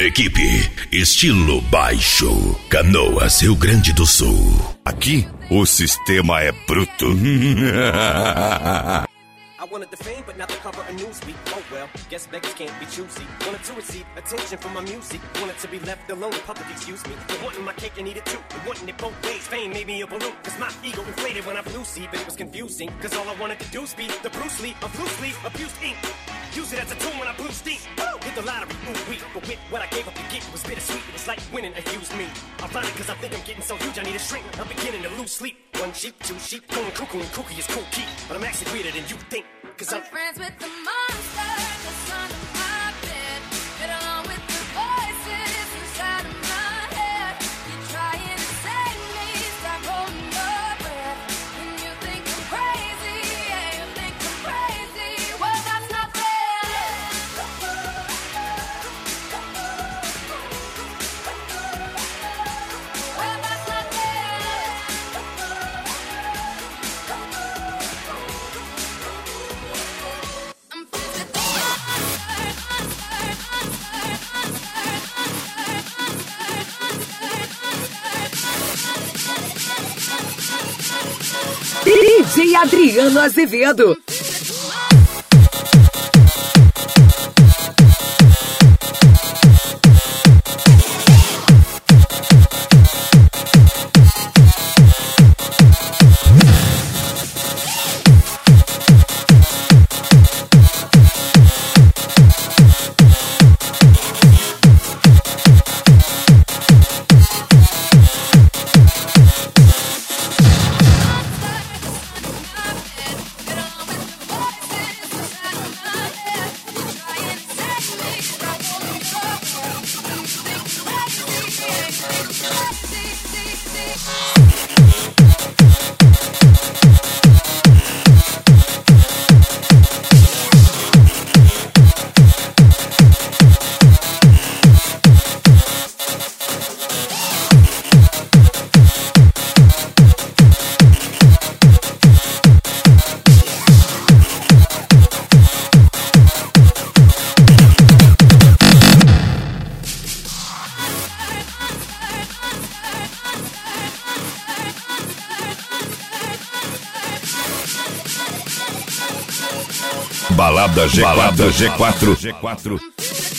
Equipe Estilo Baixo, Canoas, Rio Grande do Sul. Aqui o sistema é bruto. I wanted the fame, but not the cover of Newsweek. Oh well, guess beggars can't be choosy. Wanted to receive attention from my music. Wanted to be left alone in public, excuse me. But wanting my cake and eat it too. But wanting it both ways. Fame made me a balloon. Cause my ego inflated when I flew see. But it was confusing. Cause all I wanted to do was be the Bruce Lee of loosely abused ink. Use it as a tool when I blew steam. Hit the lottery, ooh wee. But with what I gave up to get was bittersweet. It was like winning a used me. Ironic cause I think I'm getting so huge I need a shrink. I'm beginning to lose sleep. One sheep, two sheep. Going cuckoo and kooky is cool key. But I'm actually weirder than you think. Cause I'm friends with the monster that's under my bed. Get along with the voices inside of my head. You're trying to save me, stop holding your breath. And you think I'm crazy, yeah, you think I'm crazy. Well, that's not fair. Well, that's not fair. DJ Adriano Azevedo. Balada G4.